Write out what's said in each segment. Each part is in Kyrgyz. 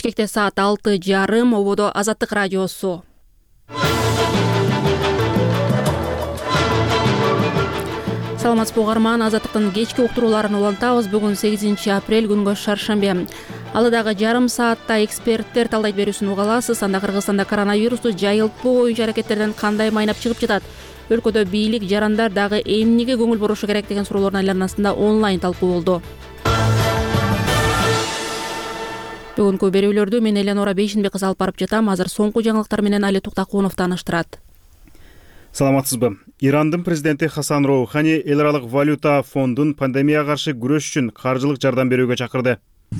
Бишкекте саат 6:30, ободо Азаттык радиосу. Саламатсызбы угарман, Азаттыктын кечки уктурууларын улантабыз. Бүгүн 8 апрель, күнгө шаршембе. Алыдагы жарым саатта эксперттер талдайт берүүсүн уга аласыз. Анда Кыргызстанда коронавирусту жайылтпоо боюнча аракеттерден кандай майнап чыгып жатат? Өлкөдө бийлик, жарандар дагы эмнеге көңүл бурушу керек деген суроолордун айланасында онлайн талкуу болду. Бүгүнкү берүүлөрдү мен Эленора Бейшинбек алып барып жатам. Азыр соңку жаңылыктар менен Али Туктакунов тааныштырат. Саламатсызбы. Ирандын президенти Хасан Роухани эл аралык валюта фондун пандемияга каршы күрөш үчүн каржылык жардам берүүгө чакырды.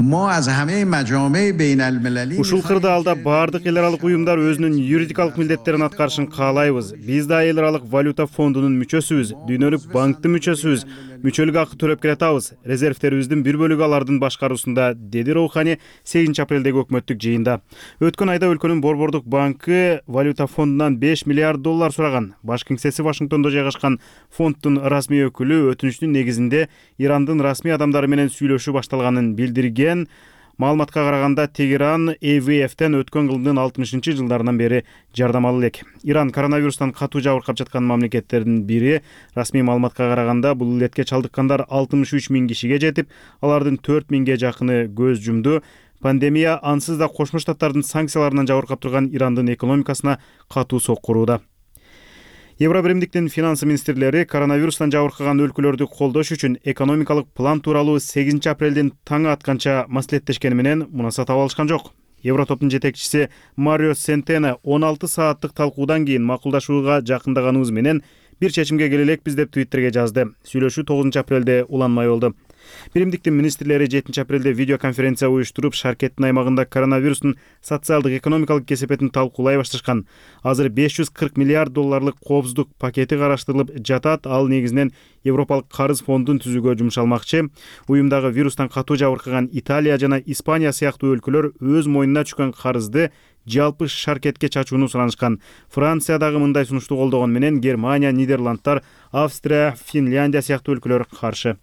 Ушул кырда алда баардык эл аралык уюмдар өзүнүн юридикалык милдеттерин аткарышын каалайбыз. Биз да эл аралык валюта фондунун мүчөсүбүз, дүйнөлүк банктын мүчөсүбүз. Мүчөлүк акы төлөп келатабыз. Резервтерибиздин бир бөлүгү алардын башкаруусунда, деди Роухани 8 апрелдеги өкмөттүк жыйында. Өткөн айда өлкөнүн Борбордук банкы валюта фондунан $5 миллиард сураган. Баш кеңсеси Вашингтондо жайгашкан фонддун расмий өкүлү өтүнүчтүн негизинде Ирандын расмий адамдары менен сүйлөшүү башталганын билдирген. Маалыматка караганда Тегеран ЭВФтен өткөн кылымдын 60-жылдарынан бери жардам алып элек. Иран коронавирустан катуу жабыркап жаткан мамлекеттердин бири. Расмий маалыматка караганда бул илетке чалдыккандар 63 000 кишиге жетип, алардын 4 000ге жакыны көз жумду. Пандемия ансыз да Кошмо Штаттардын санкцияларынан жабыркап турган Ирандын экономикасына катуу сокку урууда. Евробиримдиктин финансы министрлери коронавирустан жабыркаган өлкөлөрдү колдош үчүн экономикалык план тууралуу 8 апрелдин таңы атканча маслихаттешкени менен мунаса таап алышкан жок. Евротоптун жетекчиси Марио Сентена 16 сааттык талкуудан кийин макулдашууга жакындаганыбыз менен бир чечимге келе элекпиз деп Твиттерге жазды. Сүйлөшүү 9 апрелде уланмай болду. Биримдиктин министрлери 7 апрелде видеоконференция уюштуруп, Шаркеттин аймагында коронавирустун социалдык экономикалык кесепетин талкуулай башташкан. Азыр $540 миллиард коопсуздук пакети караштырылып жатат. Ал негизинен Европалык карыз фондун түзүүгө жумшалмакчы. Уюмдагы вирустан катуу жабыркаган Италия жана Испания сыяктуу өлкөлөр өз мойнуна түшкөн карызды жалпы шаркетке чачууну суранышкан. Франция дагы мындай сунушту колдогон менен Германия, Нидерландтар, Австрия, Финляндия сыяктуу өлкөлөр каршы.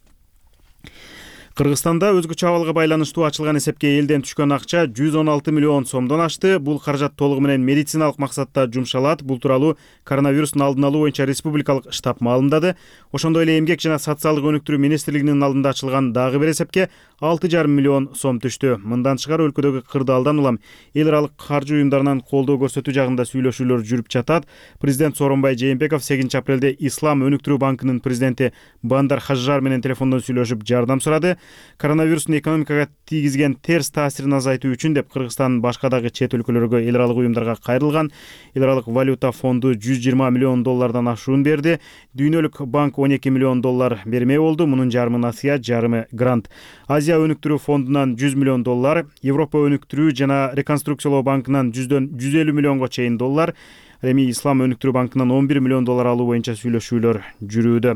Кыргызстанда өзгөчө абалга байланыштуу ачылган эсепке элден түшкөн акча 116 миллион сомдон ашты. Бул каражат толугу менен медициналык максатта жумшалат. Бул тууралуу коронавирустун алдын алуу боюнча республикалык штаб маалымдады. Ошондой эле Эмгек жана социалдык өнүктүрүү министрлигинин алдында ачылган дагы бир эсепке 6,5 миллион сом түштү. Мындан тышкары өлкөдөгү кырдаалдан улам эл аралык каржы уюмдарынан колдоо көрсөтүү жагында сүйлөшүүлөр жүрүп жатат. Президент Сооронбай Жээнбеков 8 апрелде Ислам өнүктүрүү банкынын президенти Бандар Хажжар менен телефондон сүйлөшүп жардам сурады. Коронавирустун экономикага тийгизген терс таасирин азайтуу үчүн деп Кыргызстан башка дагы чет өлкөлөргө эл аралык уюмдарга кайрылган. Эл аралык валюта фонду $120 миллион ашуун берди. Дүйнөлүк банк $12 миллион бермей болду. Мунун жарымы насыя, жарымы грант. Азия өнүктүрүү фондунан $100 миллион, Европа өнүктүрүү жана реконструкциялоо банкынан 150 миллионго чейин $. Эми Ислам өнүктүрүү банкынан $11 миллион алуу боюнча сүйлөшүүлөр жүрүүдө.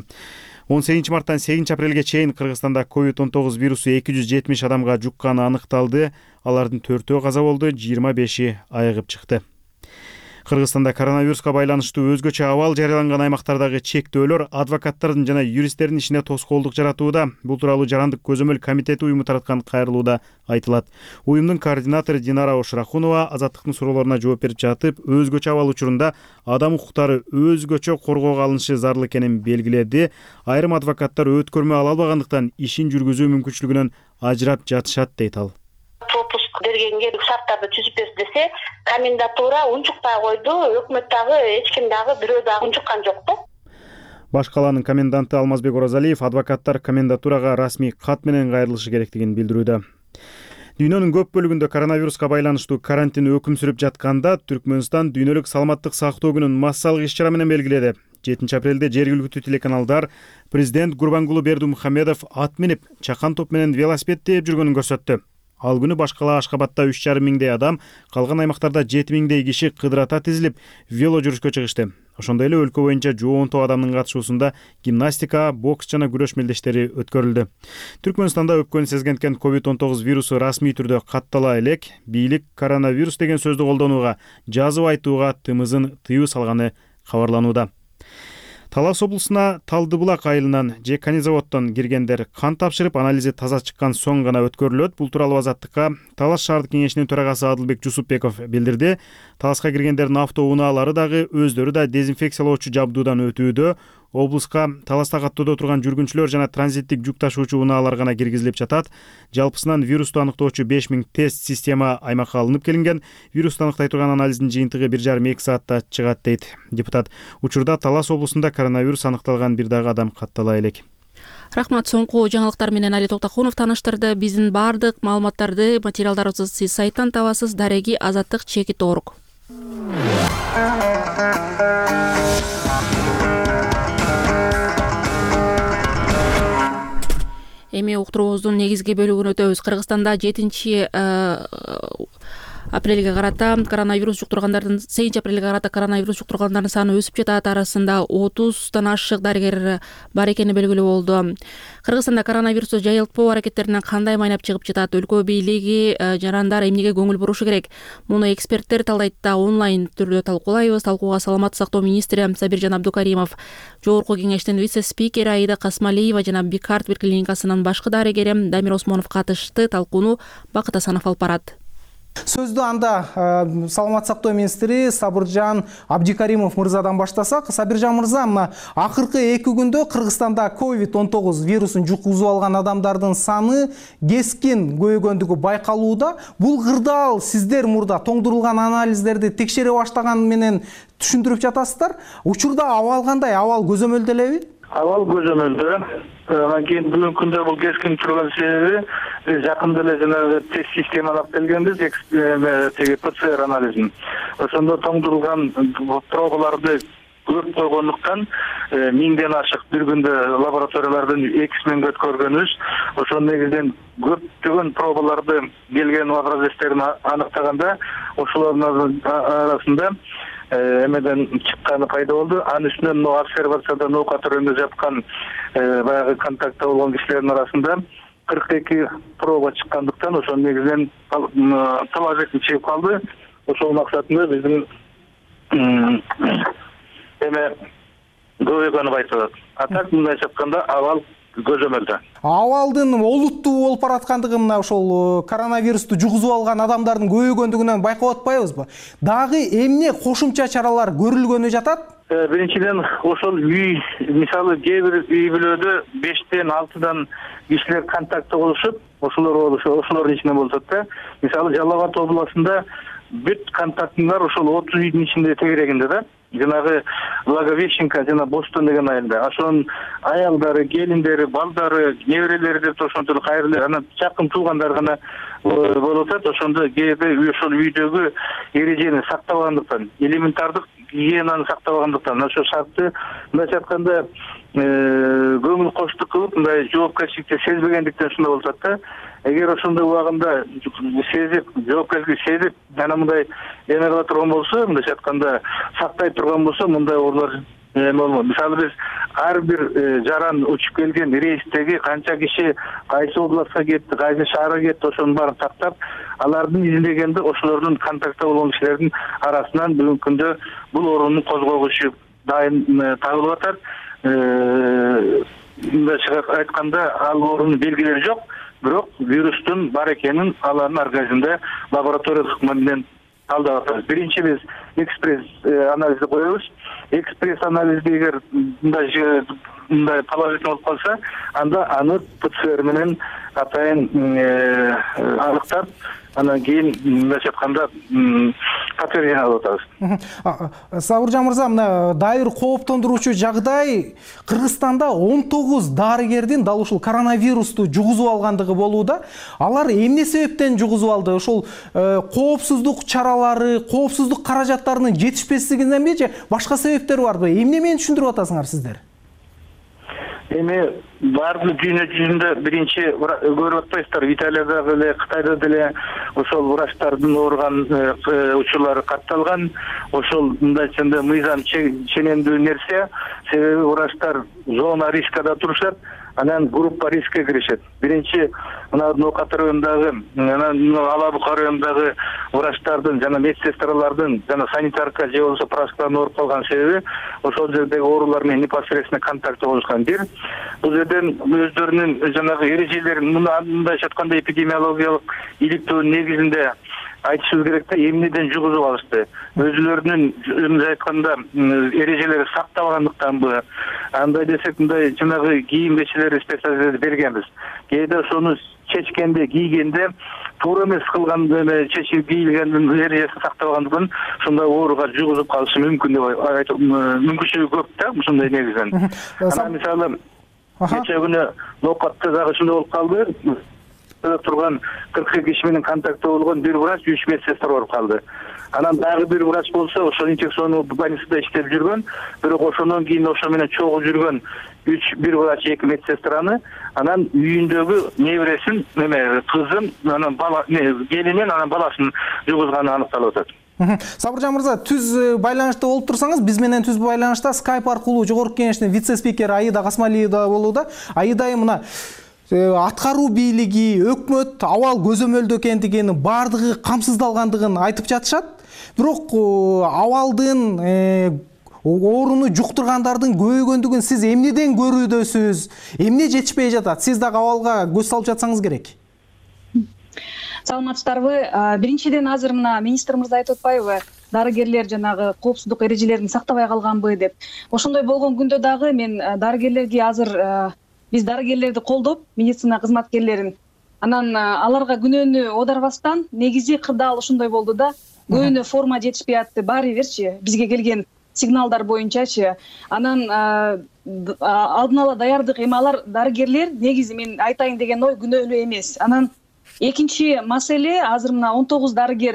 18 марттан 8 апрелге чейин Кыргызстанда COVID-19 вирусу 270 адамга жукканы аныкталды. Алардын 4-өө каза болду, 25-и айыгып чыкты. Кыргызстанда коронавируска байланыштуу өзгөчө абал жарыяланган аймактардагы чектөөлөр адвокаттардын жана юристтердин ишине тоскоолдук жаратууда. Бул тууралуу Жарандык көзөмөл комитети уюму тараткан кайрылууда айтылат. Уюмдун координатору Динара Ошрахунова азаттыктын суроолоруна жооп берип жатып, өзгөчө абал учурунда адам укуктары өзгөчө коргоого алынышы зарыл экенин белгиледи. Айрым адвокаттар өткөрмө ала албагандыктан ишин жүргүзүү мүмкүнчүлүгүнөн ажырап жатышат дейт ал. Пропуск бергенге шарттарды түзүп берип десе, комендатура унчукпай койду, өкмөт дагы эч ким дагы бирөө дагы унчуккан жок да. Баш калаанын коменданты Алмазбек Оразалиев адвокаттар комендатурага расмий кат менен кайрылышы керектигин билдирүүдө. Дүйнөнүн көп бөлүгүндө коронавируска байланыштуу карантин өкүм сүрүп жатканда Түркмөнстан дүйнөлүк саламаттык сактоо күнүн массалык иш-чара менен белгиледи. 7 апрелде жергиликтүү телеканалдар президент Гурбангулы Бердимухамедов ат минип, чакан топ менен велосипед тээп жүргөнүн көрсөттү. Ал күнү баш кала Ашкабадта 3,5 миңдей адам, калган аймактарда 7 миңдей киши кыдырата тизилип, вело жүрүшкө чыгышты. Ошондой эле өлкө боюнча жоонтоо адамдын катышуусунда гимнастика, бокс жана күрөш мелдештери өткөрүлдү. Түркмөнстанда өпкөнү сезгенткен COVID-19 вирусу расмий түрдө каттала элек. Бийлик коронавирус деген сөздү колдонууга, жазып айтууга тымызын тыюу салганы кабарланууда. Талас облусуна Талдыбулак айылынан же Канизаводдон киргендер кан тапшырып, анализи таза чыккан соң гана өткөрүлөт. Бул тууралуу Азаттыкка Талас шаардык кеңешинин төрагасы Адылбек Жусупбеков билдирди. Таласка киргендердин автоунаалары дагы өздөрү да дезинфекциялоочу жабдуудан өтүүдө. Облуска Таласта каттоодо турган жүргүнчүлөр жана транзиттик жүк ташуучу унаалар гана киргизилип жатат. Жалпысынан вирусту аныктоочу 5000 тест система аймакка алынып келинген. Вирусту аныктай турган анализдин жыйынтыгы 1,5-2 саатта чыгат дейт депутат. Учурда Талас облусунда коронавирус аныкталган бир дагы адам каттала элек. Рахмат. Соңку жаңылыктар менен Али Токтокунов тааныштырды. Биздин бардык маалыматтарды, материалдарыбызды сиз сайттан табасыз. Дареги azаттык.org. Эми уктуруубуздун негизги бөлүгүн өтөбүз. Кыргызстанда 7 апрелге карата коронавирус жуктургандардын 8 апрелге карата коронавирус жуктургандардын саны өсүп жатат. Арасында 30тан ашык дарыгер бар экени белгилүү болду. Кыргызстанда коронавирусту жайылтпоо аракеттеринен кандай майнап чыгып жатат? Өлкө бийлиги, жарандар эмнеге көңүл бурушу керек? Муну эксперттер талдайт да онлайн түрдө талкуулайбыз. Талкууга саламаттык сактоо министри Сабиржан Абдукаримов, Жогорку кеңештин вице-спикери Аида Касмалиева жана Бикарт бир клиникасынын башкы дарыгери Дамир Осмонов катышты. Талкууну Бакыт Асанов алып барат. Сөздү анда саламаттык сактоо министри Сабиржан Абдукаримов мырзадан баштасак. Сабиржан мырза, мына акыркы 2 күндө Кыргызстанда COVID-19 вирусун жуккузуп алган адамдардын саны кескин көбөйгөндүгү байкалууда. Бул кырдаал сиздер мурда тоңдурулган анализдерди текшере баштаган менен түшүндүрүп жатасыздар. Учурда абал кандай? Абал көзөмөлдөлөбү? Абал көзөмөлдө. Анан кийин бүгүнкү күндө бул кескин турган себеби жакында эле жанагы тест системаны алып келгенбиз, теги ПЦР анализин. Ошондо тоңдурулган пробаларды көп койгондуктан 1000ден ашык бир күндө лабораториялардын экисинен өткөргөнбүз. Ошонун негизинен көптөгөн пробаларды келген образцтерин аныктаганда ошолордун арасында эмеден чыкканы пайда болду. Анын үстүнөн обсервацияда наука төрөндө жаткан баягы контактта болгон кишилердин арасында 42 проба чыккандыктан ошонун негизинен положительный чыгып калды. Ошол максатында биздин көбөйгөнү байкалат. А так мындайча айтканда абал көзөмөлдө. Абалдын олуттуу болуп бараткандыгы мына ошол коронавирусту жугузуп алган адамдардын көбөйгөндүгүнөн байкап атпайбызбы? Дагы эмне кошумча чаралар көрүлгөнү жатат? Биринчиден ошол үй, мисалы кээ бир үй бүлөдө 5тен 6дан кишилер контактта болушуп, ошолордун ичинен болуп атат. Мисалы Жалал Абад областында бүт контактылар ошол 30 үйдүн ичинде тегерегинде да. Жанагы Благовещенко жана Бостон деген айылда. Ошонун аялдары, келиндери, балдары, неберелери деп ошонтип кайрылы, анан жакын туугандар гана болуп атат. Ошондо кээде ошол үйдөгү эрежени сактабагандыктан, элементардык гигиенаны сактабагандыктан, ошол шартты мындайча айтканда көңүл коштук кылып, мындай жоопкерчиликти сезбегендиктен ушундай болуп атат да. Эгер ошондой убагында сезип, жоопкерчилик сезип, жана мындай эме кыла турган болсо, мындайча айтканда сактай турган болсо, мындай оорулар болмойт. Мисалы биз ар бир жаран учуп келген рейстеги канча киши кайсы областка кетти, кайсы шаарга кетти, ошонун баарын тактап, алардын изилдегенде ошолордун контактта болгон кишилердин арасынан бүгүнкү күндө бул оорунун козгогучу дайын табылып атат. Мындайча айтканда ал оорунун белгилери жок, бирок вирустун бар экенин алардын организминде лабораториялык менен талдап атабыз. Биринчи биз экспресс анализди коебуз. Экспресс анализди эгер мындай положительный болуп калса, анда аны ПЦР менен атайын аныктап, анан кийин мындайча айтканда подтверждение алып атабыз. Сабыржан мырза, мына дайыр кооптондуруучу жагдай Кыргызстанда 19 дарыгердин дал ушул коронавирусту жугузуп алгандыгы болууда. Алар эмне себептен жугузуп алды? Ошол коопсуздук чаралары, коопсуздук каражаттарынын жетишпестигиненби же башка себептери барбы? Эмне менен түшүндүрүп атасыңар сиздер? Эми бардык дүйнө жүзүндө биринчи көрүп атпайсыздар, Италияда деле, Кытайда деле ошол врачтардын ооруган учурлары катталган. Ошол мындайча мыйзам ченемдүү нерсе, себеби врачтар зона рискада турушат. анан группа рискке киришет. Биринчи мына Ноокат районундагы, анан Ала Бука районундагы врачтардын жана медсестралардын жана санитарка же болбосо практикаларын ооруп калган себеби ошол жердеги оорулар менен непосредственно контакты болушкан. Бир бул жерден өздөрүнүн жанагы эрежелерин мындай айтканда эпидемиологиялык иликтөөнүн негизинде айтышыбыз керек да, эмнеден жугузуп алышты. Өзүлөрүнүн айтканда эрежелери сактабагандыктанбы, андай десек мындай жанагы кийим кечелери специалист бергенбиз. Кээде ошону чечкенде, кийгенде туура эмес кылган чечип кийилгендин эрежесин сактабагандыктан ушундай ооруга жугузуп калышы мүмкүн деп айтып, мүмкүнчүлүгү көп да ушундай негизден. Анан мисалы кече күнү Ноокатта дагы ушундай болуп калды. Турган 42 киши менен контакты болгон бир врач, 3 медсестра болуп калды. Анан дагы бир врач болсо, ошол инфекционный больницада иштеп жүргөн, бирок ошондон кийин ошо менен чогуу жүргөн бир врач, 2 медсестраны, анан үйүндөгү небересин, кызын, анан бала, келинин, анан баласын жугузганы аныкталып атат. Сабыржан мырза, түз байланышта болуп турсаңыз, биз менен түз байланышта Skype аркылуу Жогорку Кеңештин вице-спикери Аида Касмалиева болууда. Аида мына аткаруу бийлиги, өкмөт абал көзөмөлдө экендигин, бардыгы камсыздалгандыгын айтып жатышат. Бирок абалдын ооруну жуктургандардын көбөйгөндүгүн сиз эмнеден көрүүдөсүз? Эмне жетишпей жатат? Сиз дагы абалга көз салып жатсаңыз керек. Саламатсыздарбы? Биринчиден азыр мына министр мырза айтып атпайбы? Дарыгерлер жанагы коопсуздук эрежелерин сактабай калганбы деп. Ошондой болгон күндө дагы мен дарыгерлерге азыр биз дарыгерлерди колдоп, медицина кызматкерлерин, анан аларга күнөөнү оодарбастан, негизи кырдаал ошондой болду да, көбүнө форма жетишпей атты, баары бирчи, бизге келген сигналдар боюнчачы. Анан алдын ала даярдык, эми алар дарыгерлер негизи мен айтайын деген ой күнөөлүү эмес. Анан экинчи маселе, азыр мына 19 дарыгер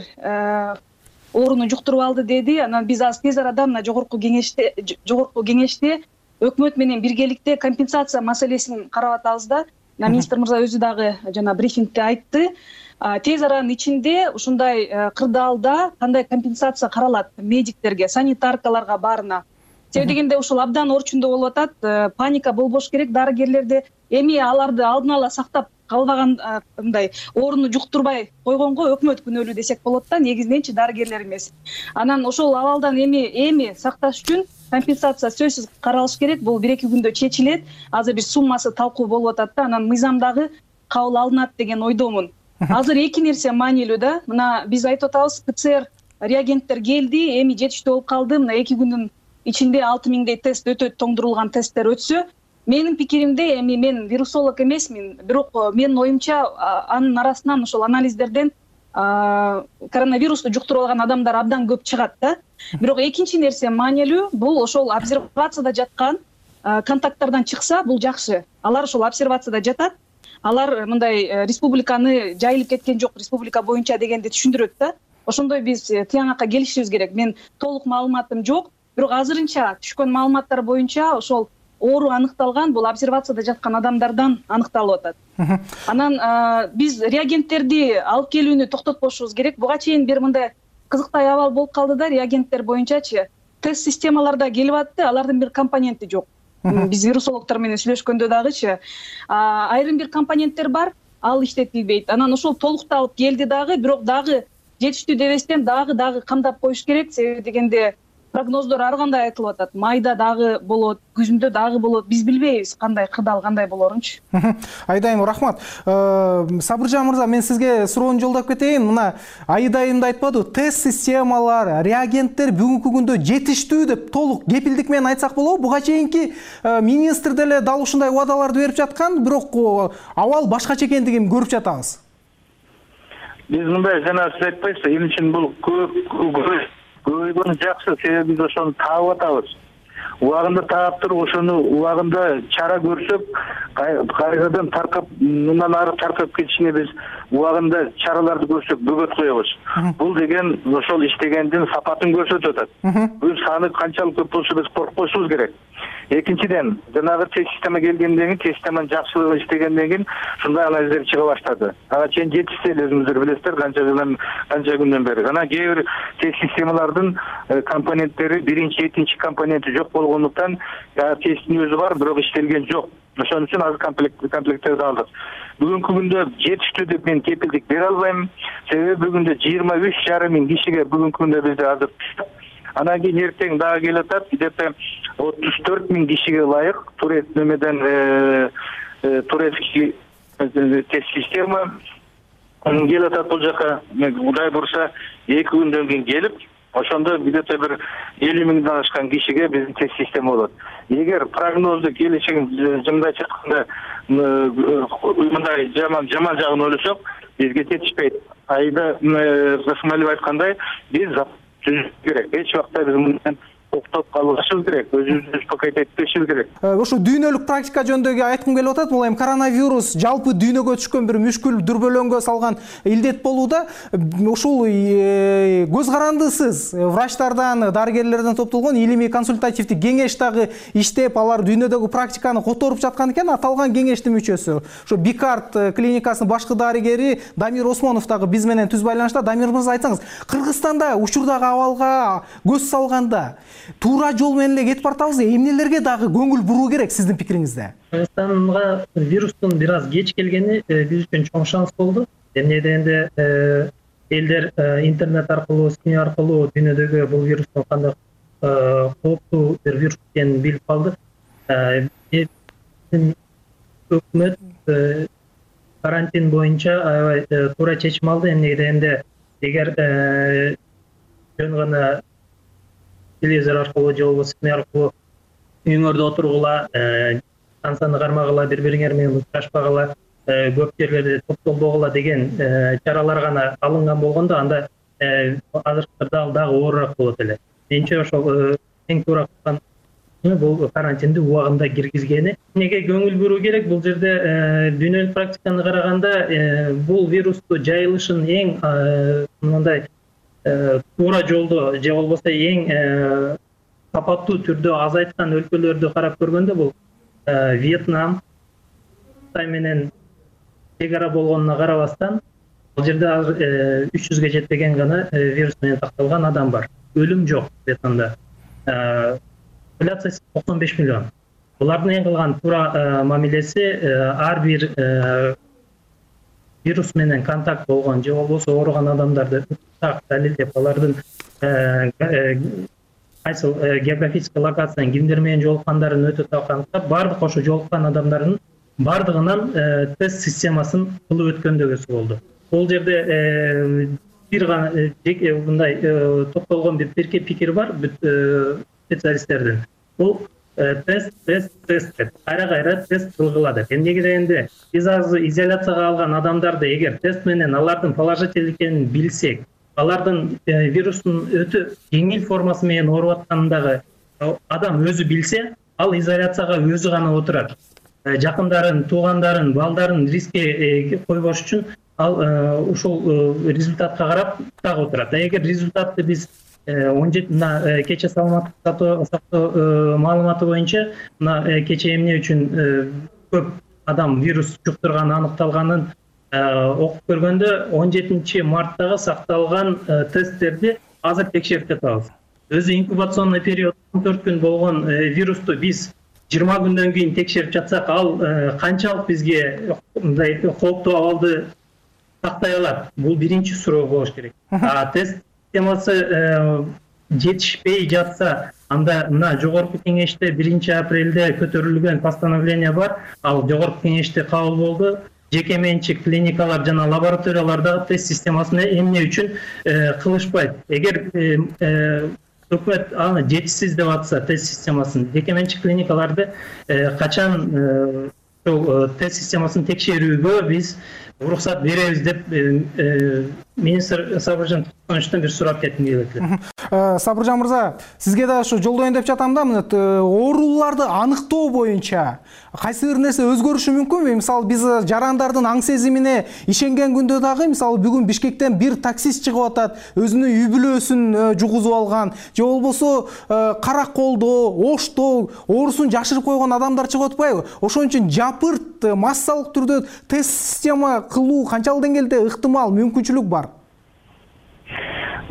ооруну жуктуруп алды деди. Анан биз аз тез арада мына жогорку кеңеште өкмөт менен биргеликте компенсация маселесин карап атабыз да. Министр мырза өзү дагы жана брифингде айтты. Тез аранын ичинде ушундай кырдаалда кандай компенсация каралат медиктерге, санитаркаларга баарына. Себеби дегенде ушул абдан орчундуу болуп атат, паника болбош керек дарыгерлерде. Эми аларды алдын ала сактап калбаган мындай ооруну жуктурбай койгонго өкмөт күнөөлүү десек болот да, негизиненчи дарыгерлер эмес. Анан ошол абалдан эми сакташ үчүн компенсация сөзсүз каралыш керек. Бул 1-2 күндө чечилет. Азыр бир суммасы талкуу болуп атат да, анан мыйзамдагы кабыл алынат деген ойдомун. Азыр эки нерсе маанилүү да. Мына биз айтып атабыз, ПЦР реагенттер келди, эми жетиштүү болуп калды. Мына 2 күндүн ичинде 6000 тест өтөт, тоңдурулган тесттер өтсө, менин пикиримде, эми мен вирусолог эмесмин, бирок менин оюмча анын арасынан ошол анализдерден коронавирусту жуктуруп алган адамдар абдан көп чыгат да. Бирок экинчи нерсе маанилүү, бул ошол обсервацияда жаткан контакттардан чыкса, бул жакшы. Алар ошол обсервацияда жатат. Алар мындай республиканы жайылып кеткен жок, республика боюнча дегенди түшүндүрөт да. Ошондой биз тыянакка келишибиз керек. Мен толук маалыматым жок, бирок азырынча түшкөн маалыматтар боюнча ошол оору аныкталган, бул обсервацияда жаткан адамдардан аныкталып атат. Анан биз реагенттерди алып келүүнү токтотпошубуз керек. Буга чейин бир мындай кызыктай абал болуп калды да, реагенттер боюнчачы. Тест системаларда келип атты, алардын бир компоненти жок. Биз вирусологдор менен сүйлөшкөндө дагычы айрым бир компоненттер бар, ал иштетилбейт. Анан ошол толукталып келди дагы, бирок дагы жетиштүү дебестен дагы камдап коюш керек. Себеби дегенде прогноздор ар кандай айтылып атат. Майда дагы болот, күзүндө дагы болот. Биз билбейбиз кандай кырдаал кандай болорунчу. Айдайым, рахмат. Сабыржан мырза, мен сизге суроону жолдоп кетейин. Мына Айдайым да айтпады, тест системалар, реагенттер бүгүнкү күндө жетиштүү деп толук кепилдик менен айтсак болобу? Буга чейинки министр деле дал ушундай убадаларды берип жаткан, бирок абал башкача экендигин көрүп жатабыз. Биз мындай жана сиз айтпайсыз, эмне үчүн бул көбөйгөнү жакшы, себеби биз ошону таап атабыз. Убагында таап туруп, ошону убагында чара көрсөк, кайрадан таркап, мындан ары таркап кетишине биз убагында чараларды көрсөк бөгөт коебуз. Бул деген ошол иштегендин сапатын көрсөтүп атат. Бул саны канчалык көп болсо биз коркпошубуз керек. Экинчиден, жанагы тест система келгенден кийин, тест системанын жакшылыгы иштегенден кийин ушундай анализдер чыга баштады. Ага чейин жетишсе эле, өзүңүздөр билесиздер, канча күндөн бери. Анан кээ бир тест системалардын компоненттери, биринчи, экинчи компоненти жок болгондуктан, тесттин өзү бар, бирок иштелген жок. Ошон үчүн азыр комплекттерди алдык. Бүгүнкү күндө жетиштүү деп мен кепилдик бере албайм. Себеби бүгүндө 23,5 миң кишиге бүгүнкү күндө бизде азыр. Анан кийин эртең дагы келип атат, где-то 34 миң кишиге ылайык турецкий тест система келип атат бул жака. Кудай бурса 2 күндөн кийин келип, ошондо где-то бир 50 миңден ашкан кишиге биздин тест система болот. Эгер прогнозду келечегин жымдайча айтканда мындай жаман жагын ойлосок, бизге жетишпейт. Айда Расмалиев айткандай, биз керек. Эч убакта биз мындан токтоп калышыбыз керек, өзүбүздү успокоить этишибиз керек. Ошо дүйнөлүк практика жөнүндө айткым келип атат. Бул эми коронавирус жалпы дүйнөгө түшкөн бир мүшкүл дүрбөлөңгө салган илдет болууда. Ушул көз карандысыз врачтардан, дарыгерлерден топтолгон илимий консультативдик кеңеш дагы иштеп, алар дүйнөдөгү практиканы которуп жаткан экен. Аталган кеңештин мүчөсү, ошо Бикарт клиникасынын башкы дарыгери Дамир Осмонов дагы биз менен түз байланышта. Дамир мырза, айтсаңыз, Кыргызстанда учурдагы абалга көз салганда туура жол менен эле кетип баратабыз, эмнелерге дагы көңүл буруу керек сиздин пикириңизде? Кыргызстанга вирустун бир аз кеч келгени биз үчүн чоң шанс болду. Эмне дегенде элдер интернет аркылуу, СМИ аркылуу дүйнөдөгү бул вирустун кандай кооптуу бир вирус экенин билип калды. Өкмөт карантин боюнча аябай туура чечим алды. Эмне дегенде эгер жөн гана телевизор аркылуу же болбосо СМИ аркылуу үйүңөрдө отургула, станцияны кармагыла, бири-бириңер менен учурашпагыла, көп жерлерде топтолбогула деген чаралар гана алынган болгондо, анда азыркы дагы оорураак болот эле. Менимче ошол эң туура кылган бул карантинди убагында киргизгени. Эмнеге көңүл буруу керек? Бул жерде дүйнөлүк практиканы караганда бул вирусту жайылышын эң мындай туура жолдо же болбосо эң сапаттуу түрдө азайткан өлкөлөрдү карап көргөндө бул Вьетнам, Кытай менен чек ара болгонуна карабастан, бул жерде азыр 300ге жетпеген гана вирус менен такталган адам бар. Өлүм жок Вьетнамда. Популяциясы 95 миллион. Булардын эң кылган туура мамилеси ар бир вирус менен контакт болгон же болбосо ооруган адамдарды далилдеп, алардын кайсыл географический локациядан кимдер менен жолуккандарын өтө так аныктап, бардык ошо жолуккан адамдардын бардыгынан тест системасын кылып өткөндөгүсү болду. Бул жерде бир гана мындай токтолгон бир пикир бар специалисттердин. Бул тест деп кайра тест кылгыла деп. Эмнеге дегенде, биз азыр изоляцияга алган адамдарды эгер тест менен алардын положительный экенин билсек, алардын вирустун өтө жеңил формасы менен ооруп аткандагы адам өзү билсе, ал изоляцияга өзү гана отурат. Жакындарын, туугандарын, балдарын рискке койбош үчүн ал ушул результатка карап так отурат. Эгер результатты биз 17 кече саламаттык сактоо маалыматы боюнча кече эмне үчүн көп адам вирус жуктурганы аныкталганын окуп көргөндө 17 марттагы сакталган тесттерди азыр текшерип жатабыз. Өзү инкубационный период 14 күн болгон вирусту биз 20 күндөн кийин текшерип жатсак, ал канчалык бизге мындай кооптуу абалды сактай алат? Бул биринчи суроо болуш керек. Тест системасы жетишпей жатса, анда мына жогорку кеңеште 1-апрелде көтөрүлгөн постановление бар. Ал жогорку кеңеште кабыл болду. Жеке менчик клиникалар жана лабораторияларда тест системасын эмне үчүн кылышпайт? Эгер өкмөт аны жетишсиз деп атса тест системасын, жеке менчик клиникаларды качан тест системасын текшерүүгө биз уруксат беребиз деп министр Сабыржан Туткановичтен бир сурап кетким келет эле. Сабыржан мырза, сизге да ошо жолдоюн деп жатам да, мына ооруларды аныктоо боюнча кайсы бир нерсе өзгөрүшү мүмкүнбү? Мисалы биз жарандардын аң сезимине ишенген күндө дагы, мисалы бүгүн Бишкектен бир таксист чыгып атат, өзүнүн үй бүлөсүн жугузуп алган, же болбосо Караколдо, Ошто оорусун жашырып койгон адамдар чыгып атпайбы? Ошон үчүн жапырт массалык түрдө тест система кылуу канчалык деңгээлде ыктымал, мүмкүнчүлүк бар?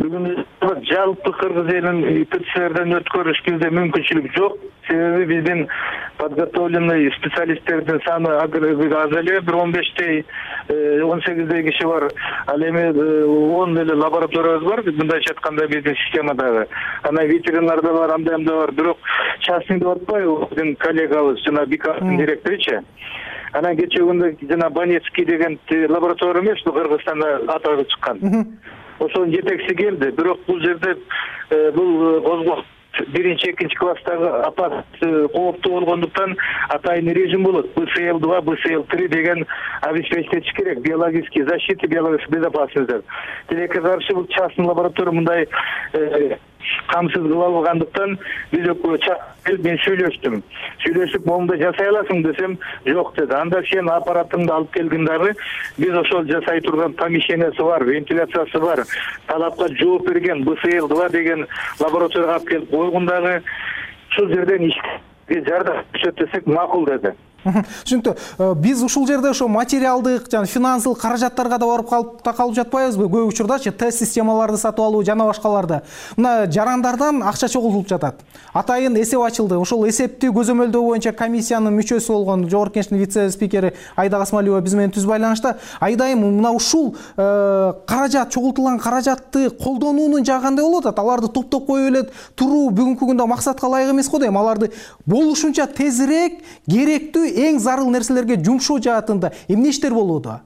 бүгүн жалпы кыргыз элин ПЦРден өткөрүш кезде мүмкүнчүлүк жок. Себеби биздин подготовленный специалисттердин саны аз эле, бир 15 18 киши бар. Ал эми 10 эле лабораториябыз бар, мындайча айтканда биздин системадагы. Анан ветеринарда бар, андай бар. Бирок частный деп атпайбы, биздин коллегабыз, жана БИКАптын директору. Анан кечээ күндө жана Банецкий деген лаборатория эмес, Кыргызстанда аталып чыккан. Ошонун жетекчиси келди. Бирок бул жерде бул козгош 1-2 класстагы апат кооптуу болгондуктан атайын режим болот. БСЛ-2, БСЛ-3 деген обеспечить керек. Биологический защита, биологическая безопасность. Тилекке каршы бул частный лаборатория мындай камсыз кыла алгандыктан биз мен сүйлөштүм. Сүйлөшүп, момундай жасай аласың десем, жок деди. Анда сен аппаратыңды алып келгин дагы, биз ошол жасай турган помещениясы бар, вентиляциясы бар, талапка жооп берген БСЛ-2 деген лабораторияга алып келип койгун дагы, ушул жерден жардам көрсөтсөк макул деди. Түшүнүктүү. Биз ушул жерде ошо материалдык жана финансылык каражаттарга да барып такалып жатпайбызбы? Көп учурдачы тест системаларды сатып алуу жана башкаларды. Мына жарандардан акча чогултулуп жатат. Атайын эсеп ачылды. Ошол эсепти көзөмөлдөө боюнча комиссиянын мүчөсү болгон Жогорку Кеңештин вице-спикери Айда Касмалиева биз менен түз байланышта. Айдайым, мына ушул каражат, чогултулган каражатты колдонуунун жагы кандай болуп атат? Аларды топтоп коюп эле туруу бүгүнкү күндө максатка ылайык эмес го дейм. Аларды болушунча тезирээк керектүү эң зарыл нерселерге жумшоо жаатында эмне иштер болууда?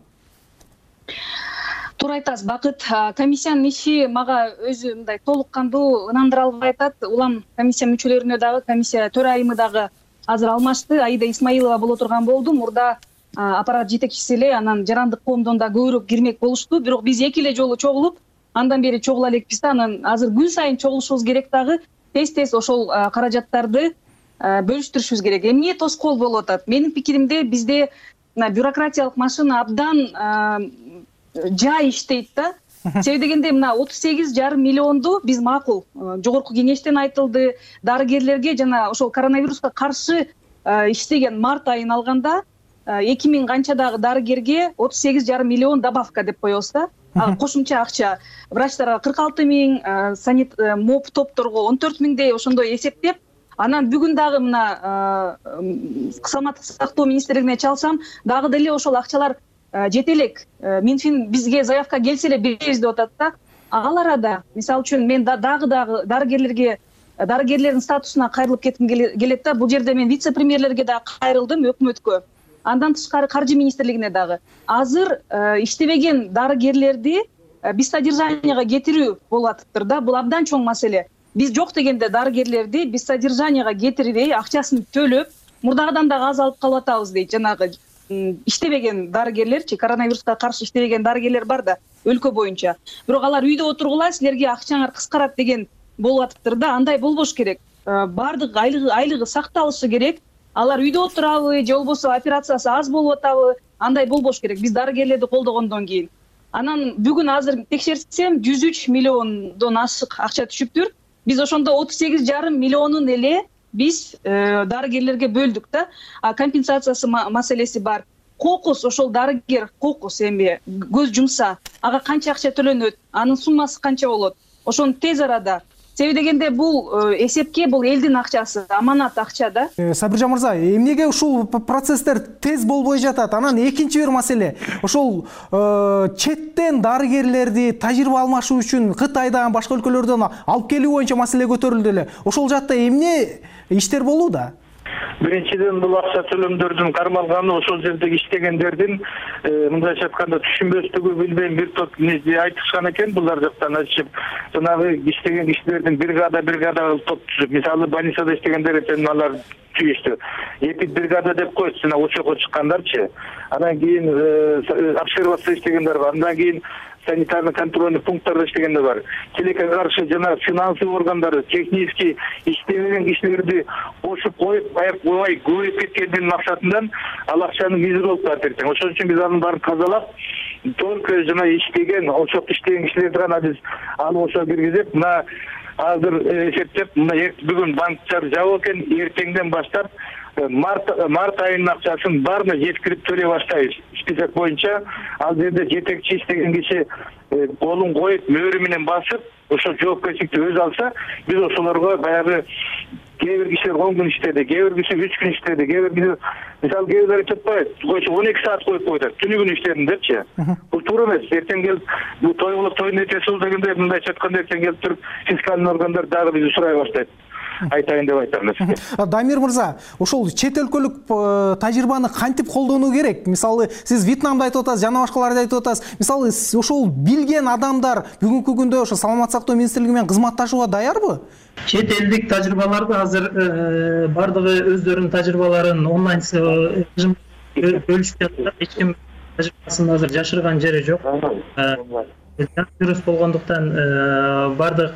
Туура айтасыз, Бакыт. Комиссиянын иши мага өзү мындай толук кандуу ынандыра албай атат. Улам комиссия мүчөлөрүнө дагы, комиссия төрайымы дагы азыр алмашты. Аида Исмаилова боло турган болду. Мурда аппарат жетекчиси эле, анан жарандык коомдон да көбүрөөк кирмек болушту. Бирок биз эки эле жолу чогулуп, андан бери чогула элекпиз да. Анан азыр күн сайын чогулушубуз керек дагы. Тез-тез ошол каражаттарды бөлүштүрүшүбүз керек. Эмне тоскоол болуп атат? Менин пикиримде бизде бюрократиялык машина абдан жай иштейт да. Себеби дегенде мына 38,5 миллионду биз макул. Жогорку кеңештен айтылды, дарыгерлерге жана ошол коронавируска каршы иштеген март айын алганда 2000 канчадагы дарыгерге 38,5 миллион добавка деп коебуз да. Кошумча акча. Врачтарга 46 000, МОП топторго 14 000дей ошондой эсептеп, анан бүгүн дагы мына саламаттык сактоо министрлигине чалсам, дагы деле ошол акчалар жете элек. Минфин бизге заявка келсе эле беребиз деп атат да. Ал арада, мисалы үчүн, мен дагы дарыгерлердин статусуна кайрылып кетким келет да. Бул жерде мен вице-премьерлерге да кайрылдым, өкмөткө. Андан тышкары каржы министрлигине дагы. Азыр иштебеген дарыгерлерди биз содержанияга кетирүү болуп атыптыр да. Бул абдан чоң маселе. Биз жок дегенде дарыгерлерди биз содержанияга кетирбей, акчасын төлөп, мурдагыдан дагы аз алып калып атабыз дейт. Жанагы иштебеген дарыгерлерчи, коронавируска каршы иштебеген дарыгерлер бар да өлкө боюнча. Бирок алар үйдө отургула, силерге акчаңар кыскарат деген болуп атыптыр да. Андай болбош керек. Бардык айлыгы сакталышы керек. Алар үйдө отурабы, же болбосо операциясы аз болуп атабы, андай болбош керек. Биз дарыгерлерди колдогондон кийин. Анан бүгүн азыр текшерсем 103 миллиондон ашык акча түшүптүр. Биз ошондо 38,5 миллионун эле биз дарыгерлерге бөлдүк да. Компенсациясы маселеси бар. Кокус, ошол дарыгер кокус эми көз жумса, ага канча акча төлөнөт, анын суммасы канча болот? Ошону тез арада. Себеби дегенде бул эсепке бул элдин акчасы, аманат акча да. Сабиржан мырза, эмнеге ушул процесстер тез болбой жатат? Анан экинчи бир маселе, ошол четтен дарыгерлерди тажрыйба алмашуу үчүн Кытайдан, башка өлкөлөрдөн алып келүү боюнча маселе көтөрүлдү эле. Ошол жакта эмне иштер болууда? Биринчиден бул акча төлөмдөрдүн кармалганы ошол жерде иштегендердин мындайча айтканда түшүнбөстүгү, билбейм, бир топ айтышкан экен булар жактан ачып, жанагы иштеген кишилердин бригада топ түзүп, мисалы больницада иштегендер экен, алар түйүштү. Эпид бригада деп коет, жана учокко чыккандарчы. Анан кийин обсервация иштегендер бар. Андан кийин санитарный контрольный пункттарда иштегендер бар. Тилекке каршы жана финансовый органдар, технический иштебеген кишилерди кошуп коюп, аяк койбой көбөйүп кеткендин максатынан ал акчаны мизер болуп калат эртең. Ошон үчүн биз аны баарын тазалап, только жана иштеген, очок иштеген кишилерди гана биз алып ошо киргизип, мына азыр эсептеп, мына бүгүн банктар жабык экен, эртеңден баштап март айынын акчасын баарына жеткирип төлөй баштайбыз. Список боюнча ал жерде жетекчи иштеген киши колун коюп мөөрү менен басып ошо жоопкерчиликти өзү алса, биз ошолорго баягы кээ бир кишилер 10 күн иштеди, кээ бир киши 3 күн иштеди, кээ бир киши мисалы кээ бирлер айтпайт, 12 саат коюп коюшат, түнүгүн иштедим депчи. Бул туура эмес. Эртең келип бул той кылып тойдун эртеси дегенде мындай чатканда эртең келип туруп фискалдык органдар дагы бизди сурай баштайт. Айтайын деп айтам. Дамир мырза, ошол чет өлкөлүк тажрыйбаны кантип колдонуу керек? Мисалы, сиз Вьетнамды айтып атасыз, жана башкаларды айтып атасыз. Мисалы, ошол билген адамдар бүгүнкү күндө ошо Саламаттык сактоо министрлиги менен кызматташууга даярбы? Чет элдик тажрыйбаларды азыр бардыгы өздөрүнүн тажрыйбаларын онлайн бөлүшүп жатат. Эч ким тажрыйбасын азыр жашырган жери жок. Вирус болгондуктан бардык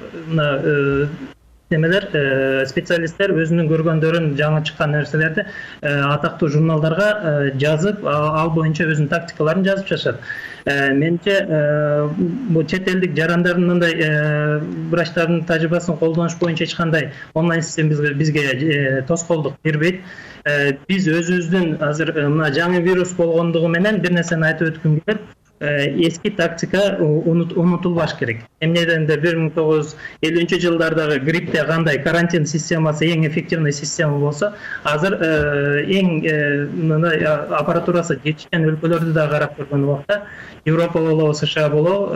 специалисттер өзүнүн көргөндөрүн, жаңы чыккан нерселерди атактуу журналдарга жазып, ал боюнча өзүнүн тактикаларын жазып чыгышат. Менимче бул чет элдик жарандардын мындай врачтардын тажрыйбасын колдонуш боюнча эч кандай онлайн система бизге тоскоолдук бербейт. Биз өзүбүздүн азыр мына жаңы вирус болгондугу менен бир нерсени айтып өткүм келет. Eski taktika unutulbaş gerek. Emniyeten de 1950 жылдардагы грипте кандай карантин системасы эң эффективный система болсо, азыр эң аппаратурасы жетишкен өлкөлөрдү да карап көргөн убакта Европа болобу, США болобу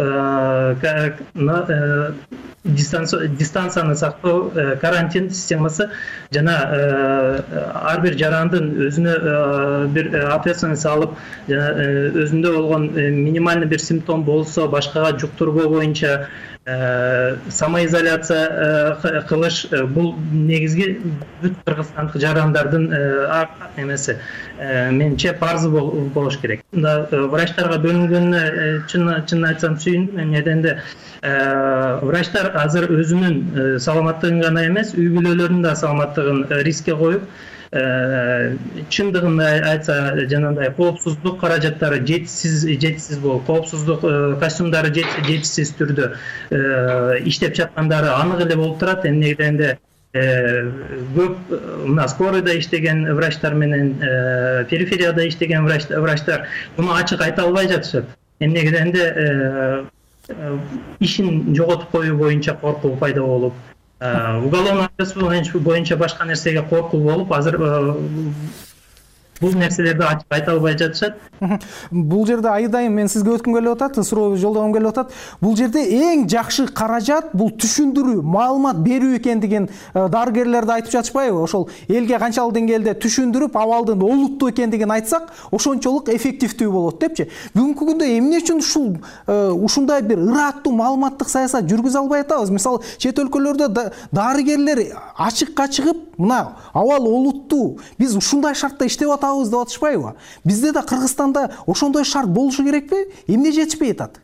дистанцияны сактоо карантин системасы жана ар бир жарандын өзүнө бир ответственность алып, өзүндө болгон минимальный бир симптом болсо башкага жуктурбоо боюнча самоизоляция кылыш, бул негизги бүт кыргызстандык жарандардын эмеси, менимче парзы болуш керек. Врачтарга бөлүнгөнүнө чын айтсам сүйүндүм. Неденде врачтар азыр өзүнүн саламаттыгын гана эмес, үй бүлөлөрүнүн да саламаттыгын рискке коюп, чындыгын айтса жанагындай коопсуздук каражаттары жетишсиз болуп, коопсуздук костюмдары жетишсиз түрдө иштеп жаткандары анык эле болуп турат. Эмнегенде көп мына скорыйда иштеген врачтар менен периферияда иштеген врачтар муну ачык айта албай жатышат. Эмнегенде ишин жоготуп коюу боюнча коркуу пайда болуп, уголовный кодекс боюнча башка нерсеге коркуу болуп, азыр бул нерселерди ачык айта албай жатышат. Бул жерде айдайым мен сизге өткүм келип атат, суроо жолдогум келип атат. Бул жерде эң жакшы каражат бул түшүндүрүү, маалымат берүү экендигин дарыгерлерди айтып жатышпайбы? Ошол элге канчалык деңгээлде түшүндүрүп, абалдын олуттуу экендигин айтсак, ошончолук эффективдүү болот депчи. Бүгүнкү күндө эмне үчүн ушундай бир ыраттуу маалыматтык саясат жүргүзө албай атабыз? Мисалы, чет өлкөлөрдө дарыгерлер ачыкка чыгып, мына абал олуттуу, биз ушундай шартта иштеп атабыз деп атышпайбы? Бизде да Кыргызстанда ошондой шарт болушу керекпи? Эмне жетишпей атат?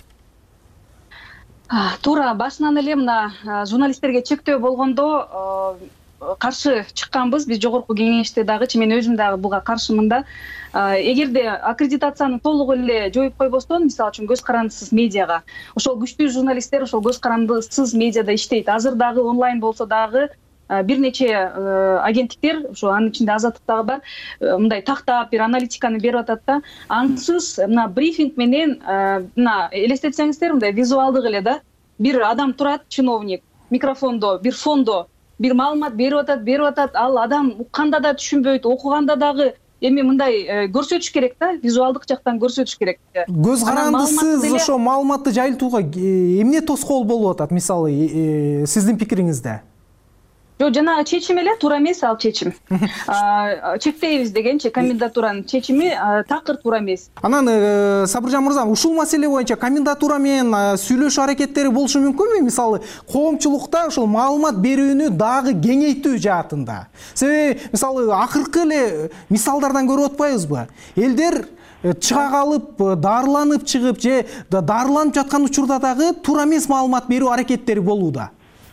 Туура, башынан эле мына журналисттерге чектөө болгондо каршы чыкканбыз. Биз жогорку кеңеште дагы, мен өзүм дагы буга каршымын да. Эгерде аккредитацияны толук эле жоюп койбостон, мисалы үчүн көз карандысыз медиага, ошол күчтүү журналисттер ошол көз карандысыз медиада иштейт. Азыр дагы онлайн болсо дагы бир нече агенттиктер, ошо анын ичинде Азаттык дагы бар, мындай тактап бир аналитиканы берип атат да. Ансыз мына брифинг менен мына элестетсеңиздер, мындай визуалдык эле да, бир адам турат, чиновник, микрофондо, бир фондо бир маалымат берип атат, ал адам укканда да түшүнбөйт, окуганда дагы эми мындай көрсөтүш керек да, визуалдык жактан көрсөтүш керек. Көз карандысыз ошо маалыматты жайылтууга эмне тоскоол болуп атат, мисалы сиздин пикириңизде? Жок, жана чечим эле туура эмес, ал чечим. Чектейбиз дегенчи комендатуранын чечими такыр туура эмес. Анан Сабыржан мырза, ушул маселе боюнча комендатура менен сүйлөшүү аракеттери болушу мүмкүнбү? Мисалы, коомчулукта ушул маалымат берүүнү дагы кеңейтүү жаатында. Себеби, мисалы, акыркы эле мисалдардан көрүп атпайбызбы? Элдер чыга калып, дарыланып чыгып же дарыланып жаткан учурда дагы туура эмес маалымат берүү аракеттери болууда.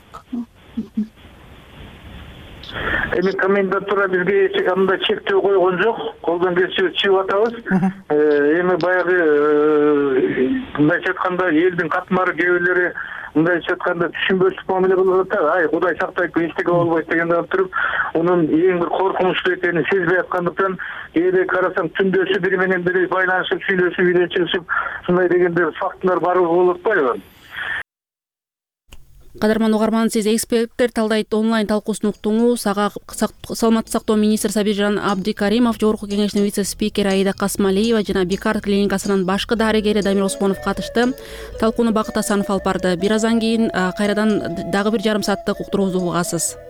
Эми комендатура бизге анда чектөө койгон жок, колдон келсе чыгып атабыз. Эми баягы мындайча айтканда элдин катмары кээ бирлери мындайча айтканда түшүнбөстүк мамиле кылып атат. Ай Кудай сактайт, эчтеке болбойт дегенде алып туруп, унун эң бир коркунучтуу экенин сезбей аткандыктан кээде карасаң түндөсү бири менен бири байланышып, сүйлөшүп, үйдөн чыгышып, ушундай дегенде фактылар барлыгы болуп атпайбы? Кадырман угарман, сиз эксперттер талдайт онлайн талкуусун уктуңуз. Ага саламаттык сактоо министри Сабиржан Абдикаримов, жогорку кеңештин вице-спикери Аида Касмалиева жана Бикарт клиникасынын башкы дарыгери Дамир Осмонов катышты. Талкууну Бакыт Асанов алып барды. Бир аздан кийин кайрадан дагы бир жарым сааттык уктуруубузду угасыз.